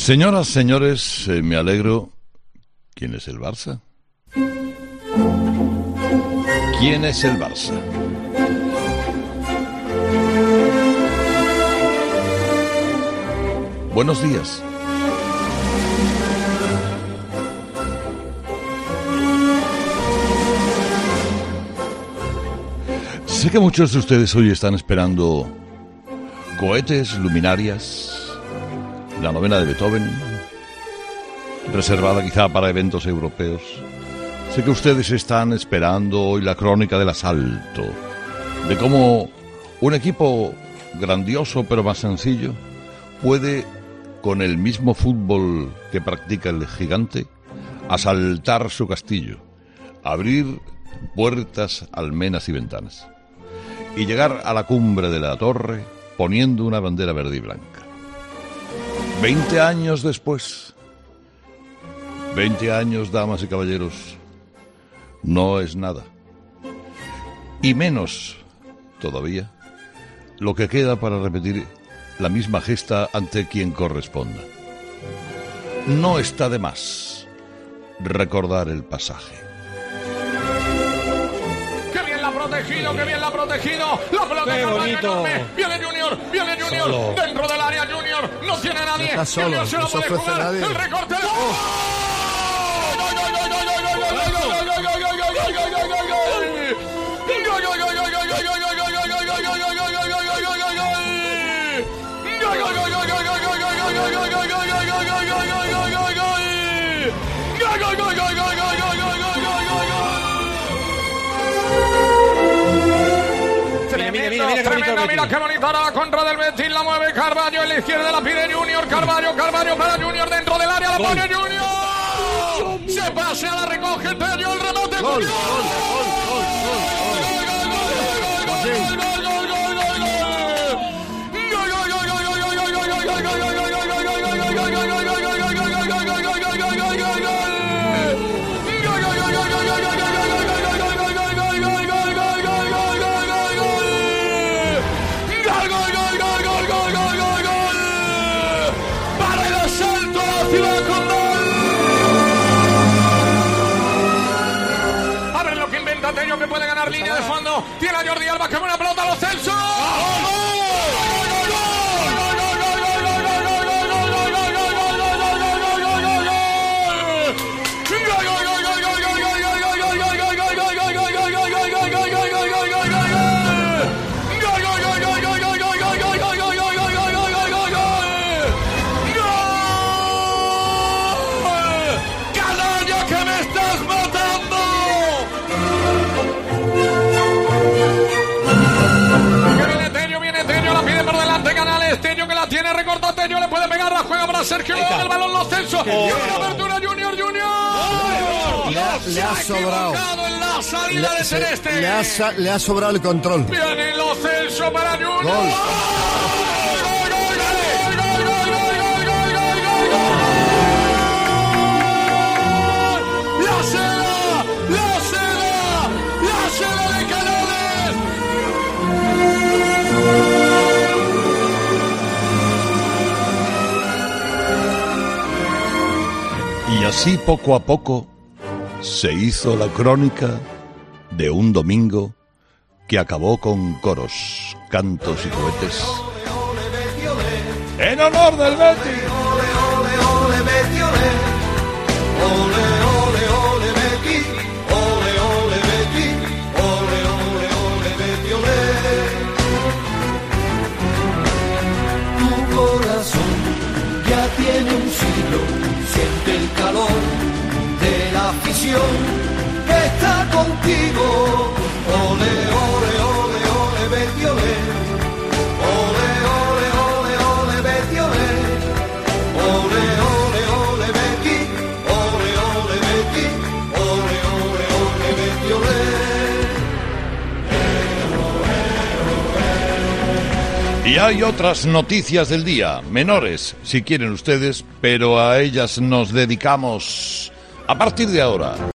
Señoras, señores, me alegro. ¿Quién es el Barça? ¿Quién es el Barça? Buenos días. Sé que muchos de ustedes hoy están esperando cohetes, luminarias, la novena de Beethoven, reservada quizá para eventos europeos. Sé que ustedes están esperando hoy la crónica del asalto, de cómo un equipo grandioso pero más sencillo puede, con el mismo fútbol que practica el gigante, asaltar su castillo, abrir puertas, almenas y ventanas, y llegar a la cumbre de la torre poniendo una bandera verde y blanca. 20 años después, 20 años, damas y caballeros, no es nada. Y menos, todavía, lo que queda para repetir la misma gesta ante quien corresponda. No está de más recordar el pasaje. Protegido, que bien la ha protegido. La pelota qué bonito. Viene Junior, Solo. dentro del área Junior, no tiene a nadie. Está solo, Junior se no lo se puede ofrece jugar. nadie. El recorte de... Mira qué bonita la contra del Betis, la mueve Carvalho, en la izquierda la pide Junior, Carvalho para Junior, dentro del área la pone Junior, se pasea, la recoge Tello, el rebote, Gol. que puede ganar línea de fondo, tiene a Jordi Alba, que buena pelota a los Celso. Tello que la tiene, recorta Tello, le puede pegar, la juega para Sergio, el balón los Celso, tiene apertura Junior. Le ha sobrado en la salida de Celeste. Le ha sobrado el control. Viene los Celso para Junior. Gol. La seda de Canales. Y así poco a poco se hizo la crónica de un domingo que acabó con coros, cantos y cohetes en honor del Betis. Tu corazón ya tiene un siglo, siente el calor de la afición que está contigo. Ole, ole, ole, ole, Betis, ole. Ole, ole, ole, ole, Betis, ole. Ole, ole, ole, Betis. Ole, ole, Betis. Ole, ole, ole, Betis, ole. Y hay otras noticias del día, menores si quieren ustedes, pero a ellas nos dedicamos a partir de ahora.